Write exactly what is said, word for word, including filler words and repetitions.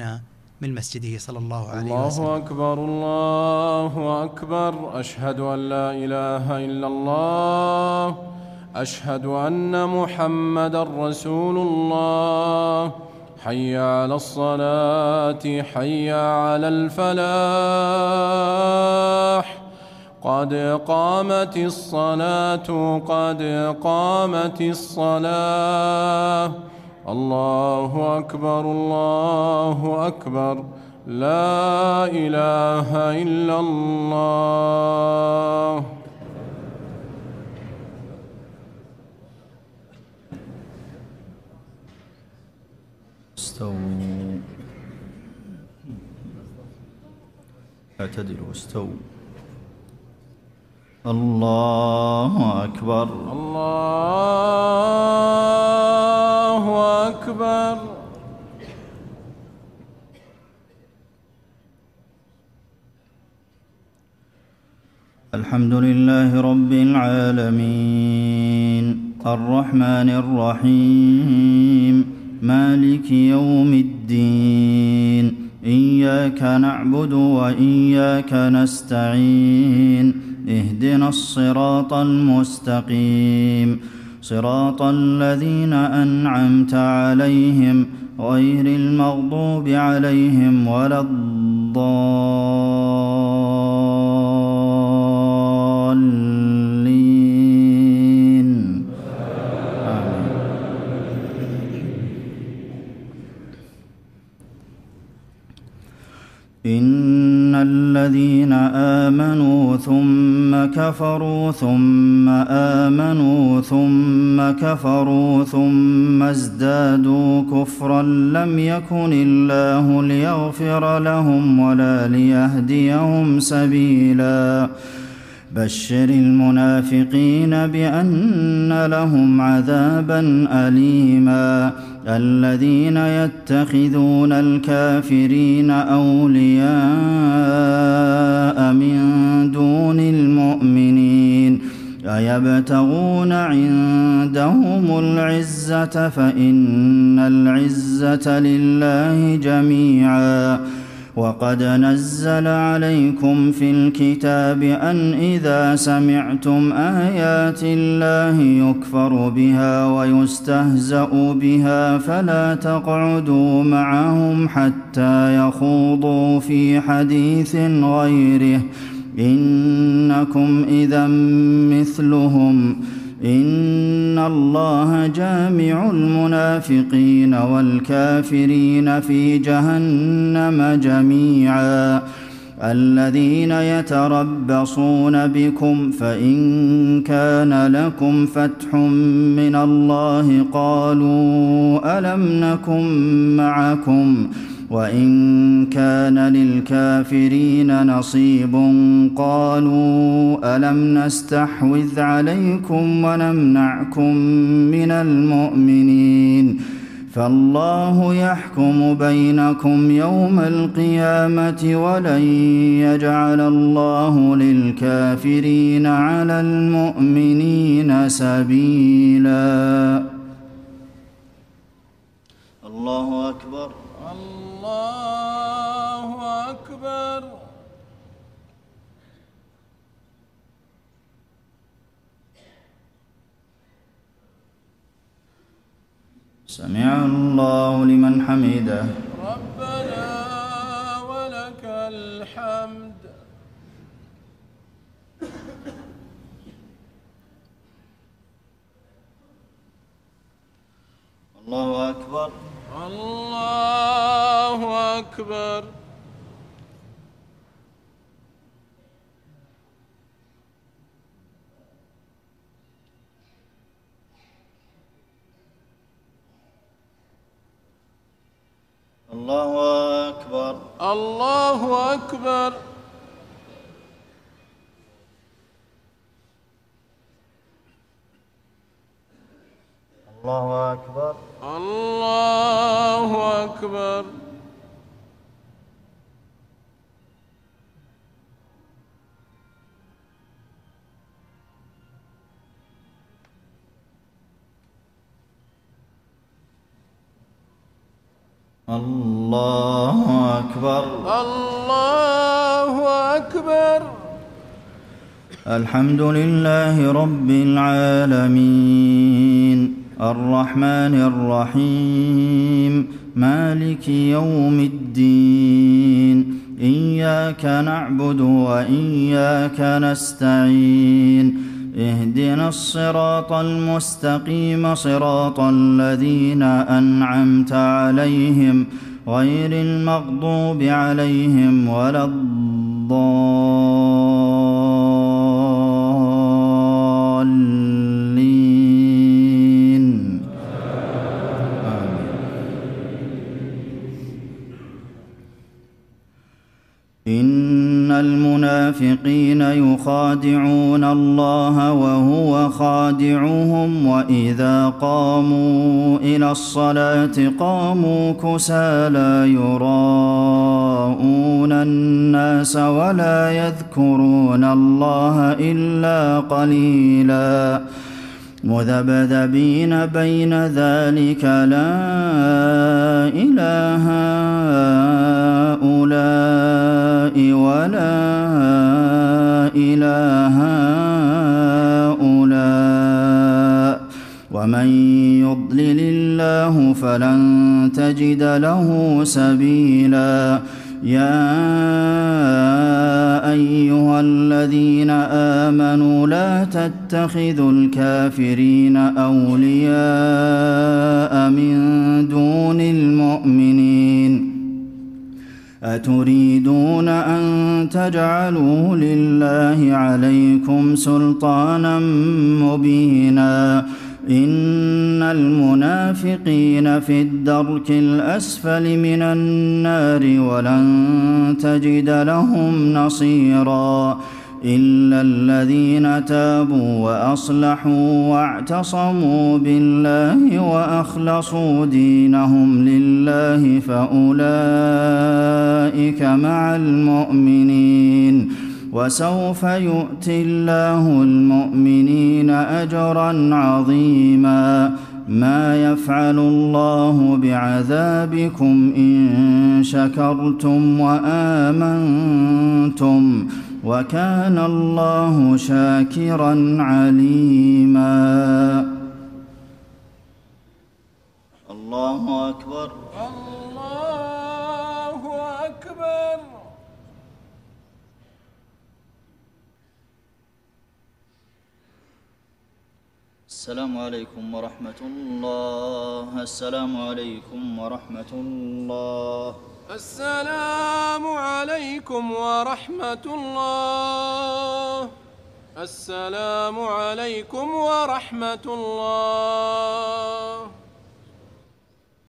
بنا من مسجده صلى الله عليه الله وسلم. الله أكبر الله أكبر. أشهد أن لا إله إلا الله، أشهد أن محمدا رسول الله. حي على الصلاة، حي على الفلاح، قد قامت الصلاة، قد قامت الصلاة. الله أكبر الله أكبر. لا إله إلا الله. استووا، اعتدلوا، استووا. الله أكبر الله أكبر. الحمد لله رب العالمين، الرحمن الرحيم، مالك يوم الدين. إياك نعبد وإياك نستعين، اهدنا الصراط المستقيم، صراط الذين أنعمت عليهم غير المغضوب عليهم ولا الضالين. آمين. إن الذين آمنوا ثم كفروا ثم آمنوا ثم كفروا ثم ازدادوا كفرا لم يكن الله ليغفر لهم ولا ليهديهم سبيلا. بشر المنافقين بأن لهم عذابا أليما. الذين يتخذون الكافرين أولياء من دون المؤمنين أيبتغون عندهم العزة فإن العزة لله جميعا. وقد نزل عليكم في الكتاب أن إذا سمعتم آيات الله يكفر بها ويستهزأ بها فلا تقعدوا معهم حتى يخوضوا في حديث غيره، إنكم إذا مثلهم. إن الله جامع المنافقين والكافرين في جهنم جميعا. الذين يتربصون بكم فإن كان لكم فتح من الله قالوا ألم نكن معكم، وإن كان للكافرين نصيب قالوا ألم نستحوذ عليكم ونمنعكم من المؤمنين. فالله يحكم بينكم يوم القيامة ولن يجعل الله للكافرين على المؤمنين سبيلا. الله أكبر الله أكبر. سمع الله لمن حمده. ربنا ولك الحمد. الله أكبر الله أكبر. الله أكبر الله أكبر. الله أكبر الله أكبر. الله أكبر. الله أكبر. الحمد لله رب العالمين الرحمن الرحيم مالك يوم الدين إياك نعبد وإياك نستعين اهدنا الصراط المستقيم صراط الذين أنعمت عليهم غير المغضوب عليهم ولا الضالين آمين. إن المنافقين يخادعون الله وهو خادعهم وإذا قاموا إلى الصلاة قاموا كسالى يراءون الناس ولا يذكرون الله إلا قليلا مذبذبين بين ذلك لا إله هؤلاء ولا إله هؤلاء ومن يضلل الله فلن تجد له سبيلا يا أيها الذين آمنوا لا تتخذوا الكافرين أولياء من دون المؤمنين أتريدون أن تجعلوا لله عليكم سلطانا مبينا إن المنافقين في الدرك الأسفل من النار ولن تجد لهم نصيرا إلا الذين تابوا وأصلحوا واعتصموا بالله وأخلصوا دينهم لله فأولئك مع المؤمنين وسوف يؤتي الله المؤمنين أجرا عظيما ما يفعل الله بعذابكم إن شكرتم وآمنتم وكان الله شاكرا عليما. الله أكبر. الله أكبر. السلام عليكم ورحمة الله. السلام عليكم ورحمة الله. السلام عليكم ورحمة الله. السلام عليكم ورحمة الله.